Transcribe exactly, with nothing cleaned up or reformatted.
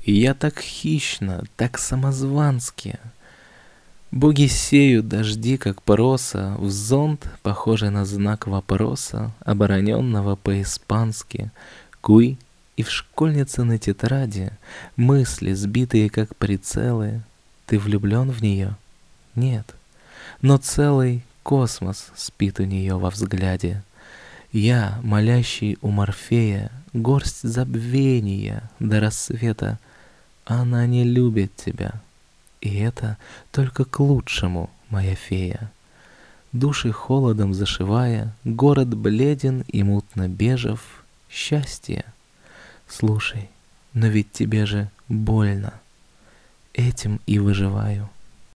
И я так хищно, так самозвански. Боги сеют дожди, как проса, в зонт, похожий на знак вопроса, обороненного по-испански. Куй, и в школьнице на тетради мысли, сбитые как прицелы. Ты влюблен в нее? Нет. Но целый космос спит у нее во взгляде. Я, молящий у Морфея, горсть забвения до рассвета, она не любит тебя. И это только к лучшему, моя фея. Души холодом зашивая, город бледен и мутно-бежев. Счастье. Слушай, но ведь тебе же больно. Этим и выживаю.